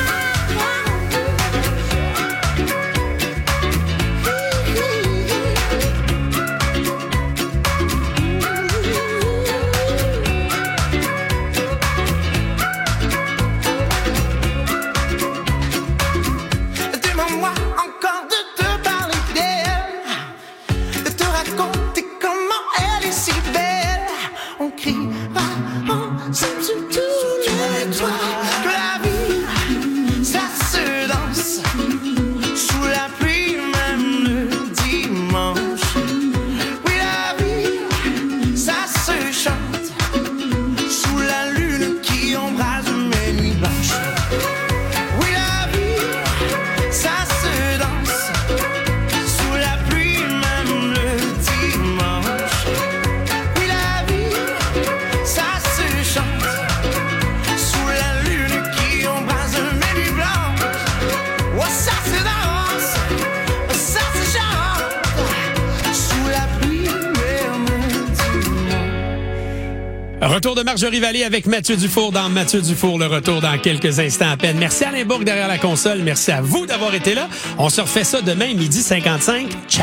Demande-moi encore de te parler d'elle, de te raconter comment elle est si belle. On criera ensemble sur tous les toits que la vie, ça se danse. Sous la pluie, même le dimanche. Oui, la vie, ça se chante. Sous la lune qui embrase mes nuits blanches. Oui, la vie, ça se danse. Sous la pluie, même le dimanche. Oui, la vie, ça se chante. Sous la lune qui embrase mes nuits blanches. Oh, ça se danse. Oh, ça se chante. Sous la pluie, même le dimanche. Retour de Marjorie Vallée avec Mathieu Dufour dans Mathieu Dufour. Le retour dans quelques instants à peine. Merci Alain Bourque derrière la console. Merci à vous d'avoir été là. On se refait ça demain, 12h55. Ciao!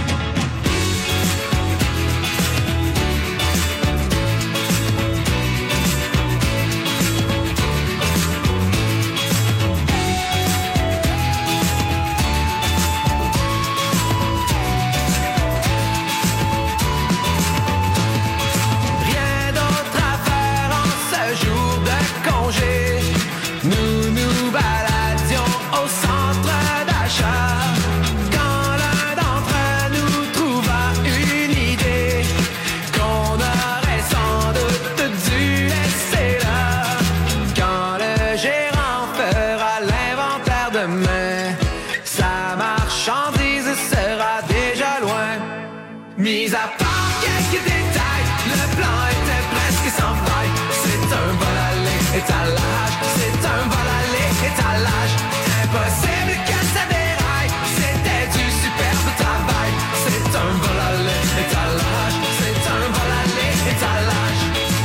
Rien d'autre à faire en ce jour de congé. Nous nous baladions au centre d'achat. Quand l'un d'entre nous trouva une idée qu'on aurait sans doute dû laisser là. Quand le gérant fera l'inventaire demain, sa marchandise sera déjà loin. Mis à part quelques détails, le plan était presque sans faille. C'est un vol aller, étalage. C'est un vol aller, étalage. Impossible que ça déraille. C'était du superbe travail. C'est un vol aller, étalage. C'est un vol aller, étalage.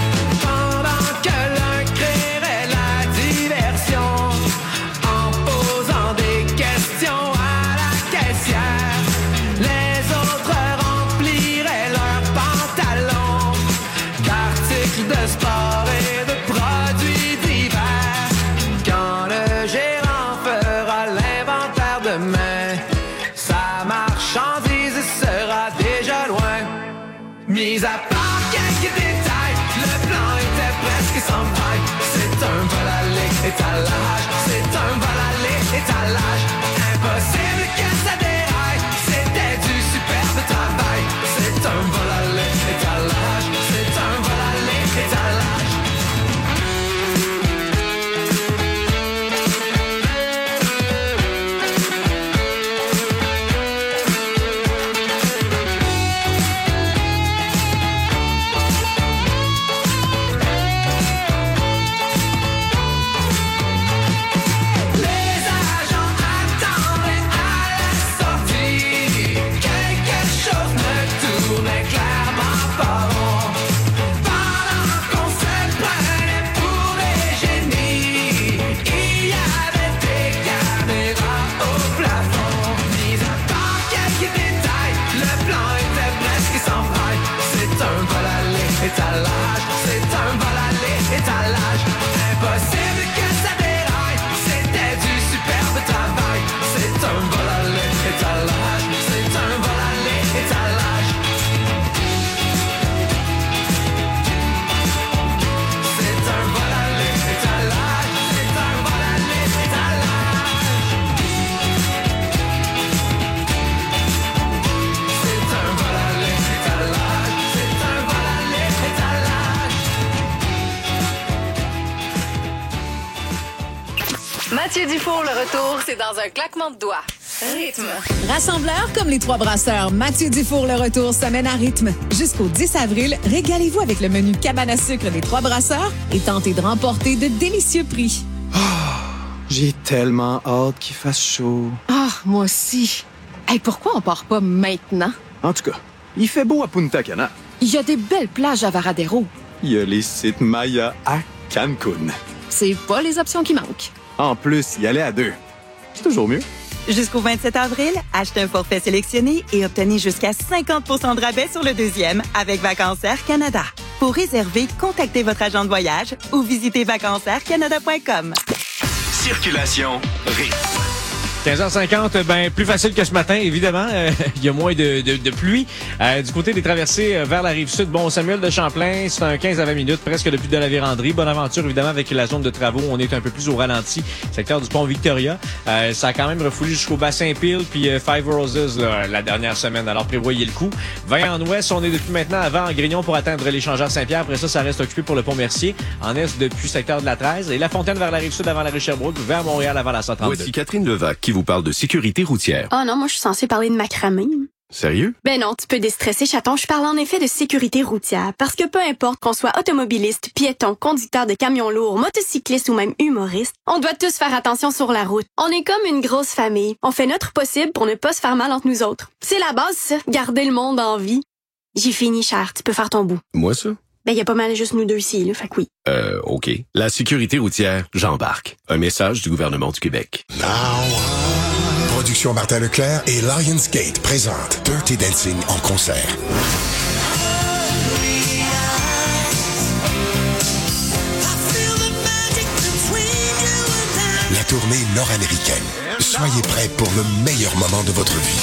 Pendant que l'un créerait la diversion en posant des questions à la caissière, les autres rempliraient leurs pantalons d'articles de sport et de produits divers. Quand le gérant fera l'inventaire demain, sa marchandise sera déjà loin. Mis à part quelques détails, le plan était presque sans faille. C'est un vol aller, étalage. C'est un vol aller, étalage. Impossible que ça déraille. C'était du superbe travail. C'est un vol aller, étalage. C'est un vol aller, étalage. Les agents Mathieu Dufour, le retour, c'est dans un claquement de doigts. Rythme. Rassembleurs comme les Trois Brasseurs, Mathieu Dufour le retour semaine à Rythme. Jusqu'au 10 avril, régalez-vous avec le menu cabane à sucre des Trois Brasseurs et tentez de remporter de délicieux prix. J'ai tellement hâte qu'il fasse chaud. Ah, moi aussi. Hey, pourquoi on part pas maintenant? En tout cas, il fait beau à Punta Cana. Il y a des belles plages à Varadero. Il y a les sites Maya à Cancun. C'est pas les options qui manquent. En plus, y aller à deux. C'est toujours mieux. Jusqu'au 27 avril, achetez un forfait sélectionné et obtenez jusqu'à 50% de rabais sur le deuxième avec Vacances Air Canada. Pour réserver, contactez votre agent de voyage ou visitez vacancesaircanada.com. Circulation rythme. 15h50, ben plus facile que ce matin, évidemment. Il y a moins de pluie. Du côté des traversées vers la Rive-Sud, bon, Samuel de Champlain, c'est un 15 à 20 minutes, presque depuis de la Vérandrie. Bonne aventure, évidemment, avec la zone de travaux. On est un peu plus au ralenti. Secteur du pont Victoria. Ça a quand même refoulé jusqu'au bassin Peel, puis Five Roses là, la dernière semaine. Alors, prévoyez le coup. 20 en ouest, on est depuis maintenant avant en Grignon pour atteindre l'échangeur Saint-Pierre. Après ça reste occupé pour le pont Mercier. En est, depuis secteur de la 13. Et la Fontaine vers la Rive-Sud avant la rue Sherbrooke, vers Montréal avant la 132. Voici Catherine Levac qui vous parle de sécurité routière. Oh non, moi je suis censée parler de macramé. Sérieux? Ben non, tu peux déstresser, chaton. Je parle en effet de sécurité routière. Parce que peu importe qu'on soit automobiliste, piéton, conducteur de camions lourds, motocycliste ou même humoriste, on doit tous faire attention sur la route. On est comme une grosse famille. On fait notre possible pour ne pas se faire mal entre nous autres. C'est la base, ça. Garder le monde en vie. J'ai fini, cher. Tu peux faire ton bout. Moi, ça? Ben, y a pas mal juste nous deux ici, là. Fait que oui. OK. La sécurité routière, j'embarque. Un message du gouvernement du Québec. Production Martin Leclerc et Lionsgate présentent Dirty Dancing en concert. La tournée nord-américaine. Soyez prêts pour le meilleur moment de votre vie.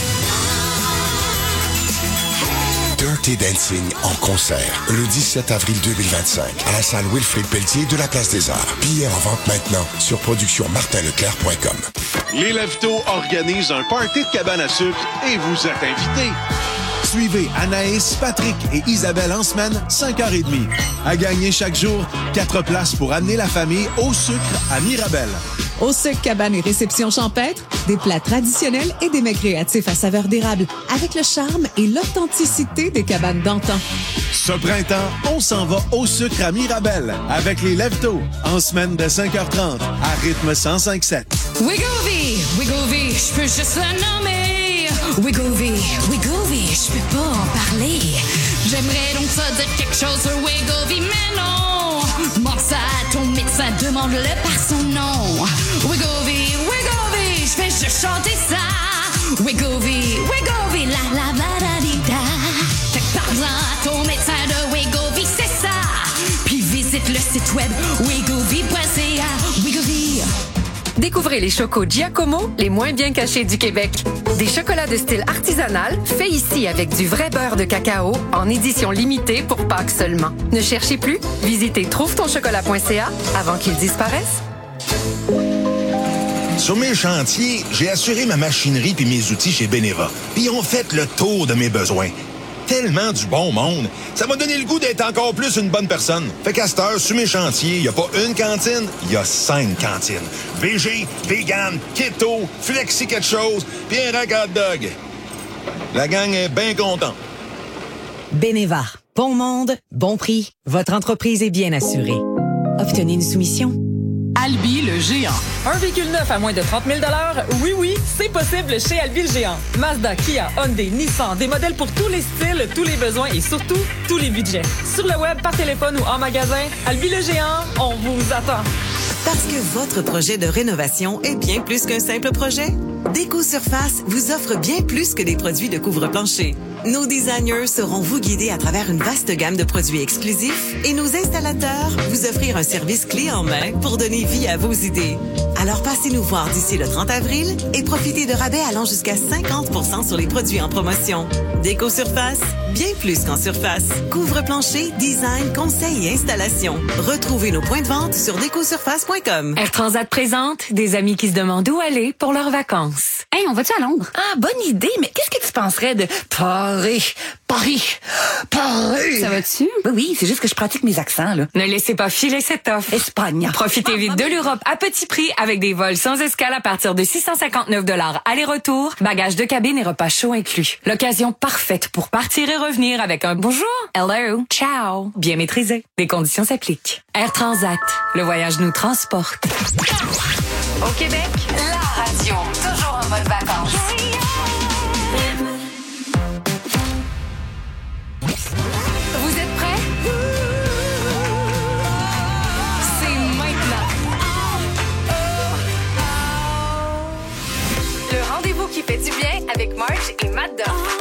Dirty Dancing en concert, le 17 avril 2025, à la salle Wilfrid Pelletier de la Place des Arts. Billets en vente maintenant sur productionmartinleclerc.com. Les Leftos organisent un party de cabane à sucre et vous êtes invités. Suivez Anaïs, Patrick et Isabelle en semaine, 5h30. À gagner chaque jour, 4 places pour amener la famille au sucre à Mirabel. Au sucre, cabane et réception champêtre, des plats traditionnels et des mets créatifs à saveur d'érable, avec le charme et l'authenticité des cabanes d'antan. Ce printemps, on s'en va au sucre à Mirabel avec les Leftos, en semaine de 5h30, à rythme 105.7. Wigovie, Wigovie, je peux juste le nommer. Wigovie, Wigovie, je peux pas en parler. J'aimerais donc ça dire quelque chose sur Wigovie, mais non. Montre ça à ton médecin, demande-le par son nom. Wigovie, Wigovie, je vais juste chanter ça. Wigovie, Wigovie, la da. Fait que parle-en à ton médecin de Wigovie, c'est ça. Puis visite le site web wigovie.ca. Wigovie. Découvrez les chocos Giacomo, les moins bien cachés du Québec. Des chocolats de style artisanal, faits ici avec du vrai beurre de cacao, en édition limitée pour Pâques seulement. Ne cherchez plus, visitez trouvetonchocolat.ca avant qu'il disparaisse. Sur mes chantiers, j'ai assuré ma machinerie puis mes outils chez Beneva. Puis ils ont fait le tour de mes besoins. Tellement du bon monde. Ça m'a donné le goût d'être encore plus une bonne personne. Fait qu'à cette heure, sur mes chantiers, il n'y a pas une cantine, il y a 5 cantines. VG, vegan, keto, flexi quelque chose, puis un rack hot dog. La gang est bien contente. Beneva. Bon monde, bon prix. Votre entreprise est bien assurée. Obtenez une soumission. Albi le géant. Un véhicule neuf à moins de 30 000 $? Oui, c'est possible chez Albi le géant. Mazda, Kia, Hyundai, Nissan, des modèles pour tous les styles, tous les besoins et surtout, tous les budgets. Sur le web, par téléphone ou en magasin, Albi le géant, on vous attend. Parce que votre projet de rénovation est bien plus qu'un simple projet. Déco Surface vous offre bien plus que des produits de couvre-plancher. Nos designers sauront vous guider à travers une vaste gamme de produits exclusifs et nos installateurs vous offrir un service clé en main pour donner vie à vos idées. Alors passez nous voir d'ici le 30 avril et profitez de rabais allant jusqu'à 50% sur les produits en promotion. Déco Surface, bien plus qu'en surface. Couvre-plancher, design, conseil et installation. Retrouvez nos points de vente sur décosurface.com. Air Transat présente des amis qui se demandent où aller pour leurs vacances. Hey, on va-tu à Londres? Ah, bonne idée, mais qu'est-ce que tu penserais de Paris? Paris! Paris! Ça va-tu? Oui, c'est juste que je pratique mes accents, là. Ne laissez pas filer cette offre. Espagne. Profitez vite de l'Europe à petit prix avec des vols sans escale à partir de 659 $ aller-retour, bagages de cabine et repas chauds inclus. L'occasion parfaite pour partir et revenir avec un bonjour, hello, ciao, bien maîtrisé. Des conditions s'appliquent. Air Transat, le voyage nous transporte. Au Québec, la radio, toujours en mode vacances. Vous êtes prêts? C'est maintenant. Le rendez-vous qui fait du bien avec Marge et Matt Duff.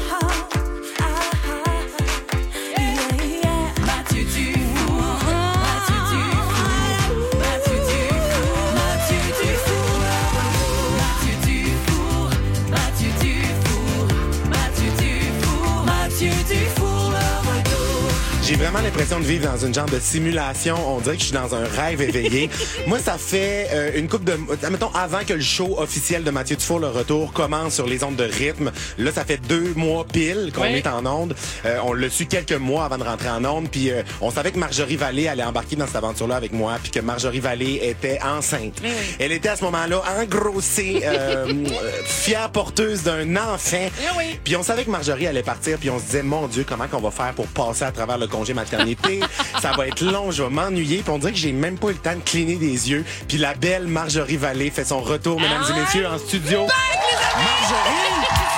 J'ai vraiment l'impression de vivre dans une genre de simulation. On dirait que je suis dans un rêve éveillé. Moi, ça fait une couple de... Mettons, avant que le show officiel de Mathieu Dufour, le retour, commence sur les ondes de rythme. Là, ça fait 2 mois pile qu'on est en ondes. On l'a su quelques mois avant de rentrer en ondes. Puis on savait que Marjorie Vallée allait embarquer dans cette aventure-là avec moi. Puis que Marjorie Vallée était enceinte. Elle était à ce moment-là engrossée, fière porteuse d'un enfant. Puis on savait que Marjorie allait partir. Puis on se disait, mon Dieu, comment qu'on va faire pour passer à travers le congé maternité? Ça va être long, je vais m'ennuyer. Puis on dirait que j'ai même pas eu le temps de cligner des yeux. Puis la belle Marjorie Vallée fait son retour, mesdames et messieurs, en studio. Marjorie!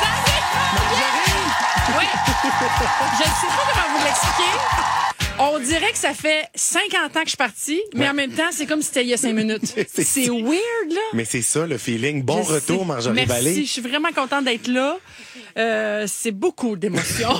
Oui! Je ne sais pas comment vous l'expliquer. On dirait que ça fait 50 ans que je suis partie, mais en même temps, c'est comme si c'était il y a 5 minutes. C'est weird, là. Mais c'est ça, le feeling. Bon retour, Marjorie Vallée. Merci, je suis vraiment contente d'être là. C'est beaucoup d'émotions.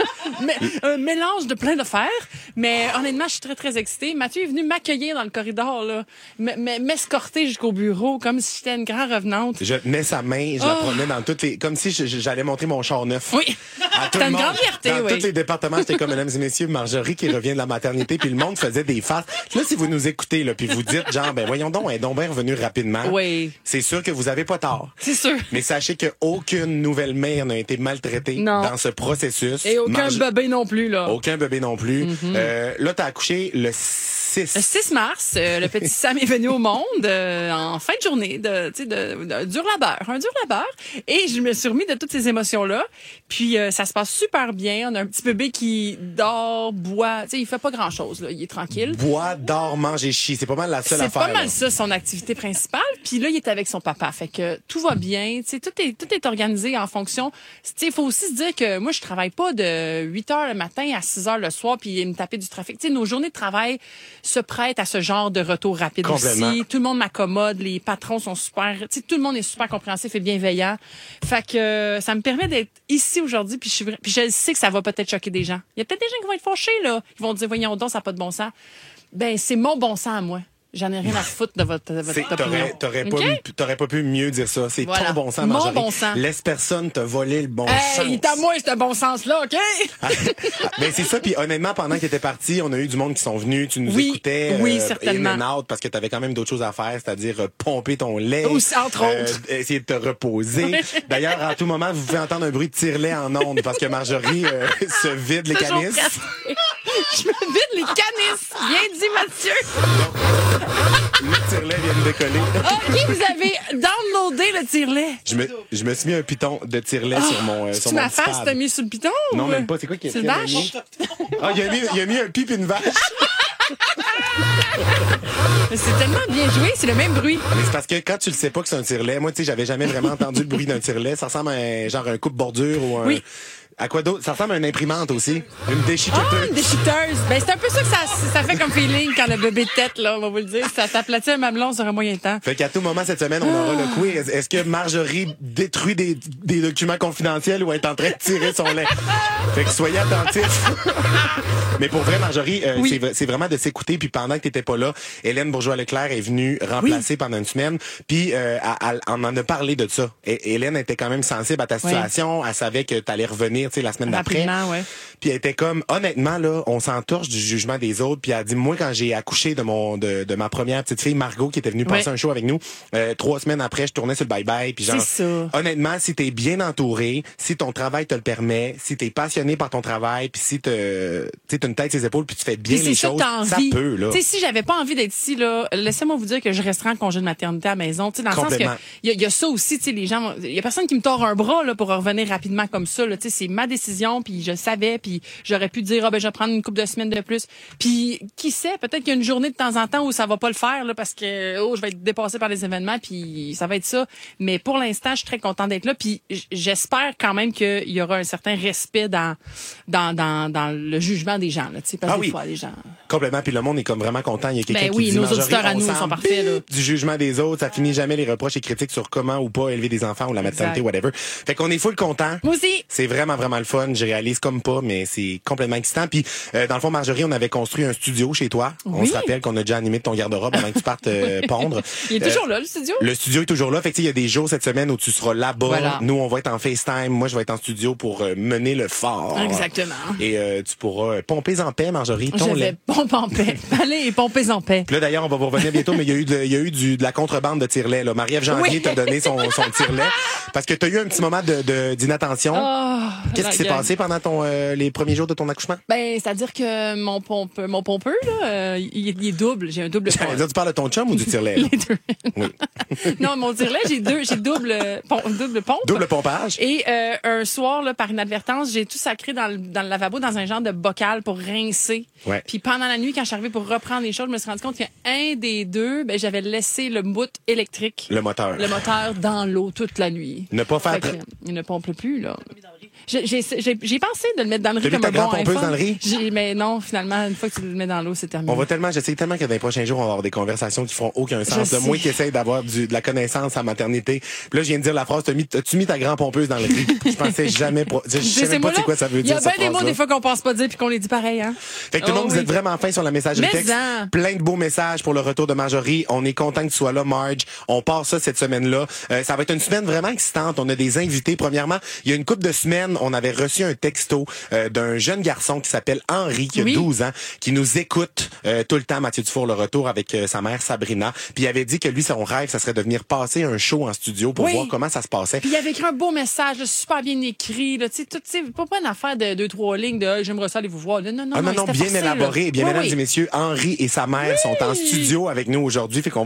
Un mélange de plein d'affaires. Mais honnêtement, je suis très, très excitée. Mathieu est venu m'accueillir dans le corridor, là. M'escorter jusqu'au bureau, comme si j'étais une grande revenante. Je tenais sa main, je la prenais dans toutes les... Comme si j'allais montrer mon char neuf. Oui. C'était une grande fierté, dans tous les départements, j'étais comme, mesdames et messieurs, Marjorie qui revient de la maternité, puis le monde faisait des faces. Là, si vous nous écoutez, là, puis vous dites, genre, ben voyons donc, elle est donc bien revenue rapidement. Oui. C'est sûr que vous avez pas tort. C'est sûr. Mais sachez qu'aucune nouvelle mère n'a été maltraitée dans ce processus. Et aucun bébé non plus, là. Aucun bébé non plus. Là, t'as accouché le 6. Le 6 mars, le petit Sam est venu au monde en fin de journée, de dur labeur, un dur labeur. Et je me suis remis de toutes ces émotions-là. Puis ça se passe super bien. On a un petit bébé qui dort, boit. Tu sais, il fait pas grand-chose, là. Il est tranquille. Boit, dort, mange et chie. C'est pas mal la seule affaire. C'est pas mal ça, son activité principale. Puis là, il est avec son papa. Fait que tout va bien. Tu sais, tout est organisé en fonction. Tu sais, il faut aussi se dire que moi, je travaille pas de 8 heures le matin à 6 heures le soir puis me taper du trafic. Tu sais, nos journées de travail se prêtent à ce genre de retour rapide aussi. Tout le monde m'accommode. Les patrons sont super... Tu sais, tout le monde est super compréhensif et bienveillant. Fait que ça me permet d'être ici aujourd'hui puis je sais que ça va peut-être choquer des gens. Il y a peut-être des gens qui vont être fâchés, là. Ils vont dire, voyons donc, ça n'a pas de bon sens. Ben, c'est mon bon sens à moi. J'en ai rien à foutre de votre opinion. T'aurais pas pu mieux dire ça. C'est ton bon sens, Marjorie. Mon bon sens. Laisse personne te voler le bon sens. Il est à moi, ce bon sens-là, OK? Ben, c'est ça. Puis honnêtement, pendant que t'étais parti, on a eu du monde qui sont venus. Tu nous écoutais. Oui, certainement. In and out, parce que t'avais quand même d'autres choses à faire, c'est-à-dire pomper ton lait. Aussi, entre autres. Essayer de te reposer. D'ailleurs, à tout moment, vous pouvez entendre un bruit de tire-lait en ondes parce que Marjorie se vide les canisses. Je me vide les canisses. Bien dit, Mathieu. Le tire-lait vient de décoller. OK, vous avez downloadé le tire-lait. Je me suis mis un piton de tire-lait sur mon sur tu mon ma face, t'as mis sur le piton? Non, même pas. C'est quoi qui est une vache? Ah, il a mis un pipe et une vache. C'est tellement bien joué, c'est le même bruit. Mais c'est parce que quand tu le sais pas que c'est un tire-lait, moi, tu sais, j'avais jamais vraiment entendu le bruit d'un tire-lait. Ça ressemble à un coupe-bordure ou un... Oui. À quoi d'autre? Ça ressemble à une imprimante aussi. Une déchiqueteuse. Ah, une déchiqueteuse. Ben, c'est un peu ça que ça fait comme feeling quand le bébé tête, là, on va vous le dire. Ça t'aplatit un mamelon sur un moyen temps. Fait qu'à tout moment cette semaine, on aura le quiz. Est-ce que Marjorie détruit des documents confidentiels ou est en train de tirer son lait? Fait que soyez attentifs. Mais pour vrai, Marjorie, c'est vraiment de s'écouter. Puis pendant que t'étais pas là, Hélène Bourgeois-Leclerc est venue remplacer pendant une semaine. Puis on en a parlé de ça. Et Hélène était quand même sensible à ta situation. Elle savait que t'allais revenir la semaine d'après. Puis elle était comme, honnêtement, là, on s'entorche du jugement des autres. Puis elle a dit, moi, quand j'ai accouché de ma première petite fille, Margot, qui était venue passer un show avec nous, 3 semaines après, je tournais sur le bye-bye. Puis genre, honnêtement, si t'es bien entouré, si ton travail te le permet, si t'es passionné par ton travail, puis si t'as une tête sur les épaules, puis tu fais bien les choses, ça peut, là. Tu sais, si j'avais pas envie d'être ici, là, laissez-moi vous dire que je resterai en congé de maternité à la maison. Tu sais, dans le sens que il y a ça aussi, tu sais, les gens, il y a personne qui me tord un bras, là, pour revenir rapidement comme ça, là. Tu sais, c'est ma décision, puis je savais, puis j'aurais pu dire, je vais prendre une couple de semaines de plus. Puis, qui sait, peut-être qu'il y a une journée de temps en temps où ça va pas le faire, là, parce que, je vais être dépassée par les événements, puis ça va être ça. Mais pour l'instant, je suis très contente d'être là, puis j'espère quand même qu'il y aura un certain respect dans le jugement des gens, là, tu sais, parce que des fois, les gens... Complètement, puis le monde est comme vraiment content. Il y a quelqu'un qui dit, nos Marjorie, auditeurs à nous sont parfaits, là. Du jugement des autres, ça finit jamais les reproches et critiques sur comment ou pas élever des enfants ou la maternité, whatever. Fait qu'on est full content. Moi aussi. C'est vraiment, vraiment le fun. Je réalise comme pas, mais c'est complètement excitant. Puis, dans le fond, Marjorie, on avait construit un studio chez toi. On se rappelle qu'on a déjà animé ton garde-robe avant que tu partes pondre. Il est toujours là, le studio? Le studio est toujours là. Fait que, il y a des jours cette semaine où tu seras là-bas. Voilà. Nous, on va être en FaceTime. Moi, je vais être en studio pour mener le fort. Exactement. Et tu pourras pomper en paix, Marjorie, ton lait. Pompe en paix. Allez, et pompez en paix. Puis là, d'ailleurs, on va vous revenir bientôt, mais il y a eu de la contrebande de tire-lait, là. Marie-Ève Janvier t'a donné son tire-lait. Parce que t'as eu un petit moment d'inattention. Qu'est-ce qui s'est passé pendant les premiers jours de ton accouchement? C'est-à-dire que mon pompeux, là, il est double. J'ai un double pompe. Tu parles de ton chum ou du tire-lait? Les deux. Oui. Non, mon tire-lait, j'ai double pompe. Double pompage. Et un soir, là, par inadvertance, j'ai tout sacré dans le lavabo dans un genre de bocal pour rincer. Ouais. Puis pendant la nuit, quand je suis arrivée pour reprendre les choses, je me suis rendu compte qu'un des deux, j'avais laissé le bout électrique. Le moteur dans l'eau toute la nuit. Ne pas faire... Il ne pompe plus, là. J'ai pensé de le mettre dans le riz comme un bon pompeuse dans le riz? Mais non, finalement, une fois que tu le mets dans l'eau, c'est terminé. J'essaie tellement que dans les prochains jours, on va avoir des conversations qui feront aucun sens. Moi qui essaye d'avoir de la connaissance à maternité. Puis là, je viens de dire la phrase, as-tu mis ta grand pompeuse dans le riz? Je pensais jamais, je savais pas quoi ça veut dire. Il y a bien des mots des fois qu'on pense pas dire puis qu'on les dit pareil, hein. Fait que tout le monde, vous êtes vraiment fin sur la messagerie texte. Plein de beaux messages pour le retour de Marjorie. On est content que tu sois là, Marge. On part ça cette semaine-là. Ça va être une semaine vraiment excitante. On a des invités. Premièrement, il y a une couple de semaines, on avait reçu un texto d'un jeune garçon qui s'appelle Henri, qui a 12 ans, qui nous écoute tout le temps, Mathieu Dufour, le retour avec sa mère Sabrina. Puis il avait dit que lui, son rêve, ça serait de venir passer un show en studio pour voir comment ça se passait. Puis il avait écrit un beau message, là, super bien écrit, là, tu sais, pas une affaire de 2-3 lignes de j'aimerais ça aller vous voir. Non, bien élaboré. Bien, mesdames et messieurs, Henri et sa mère sont en studio avec nous aujourd'hui. Fait qu'on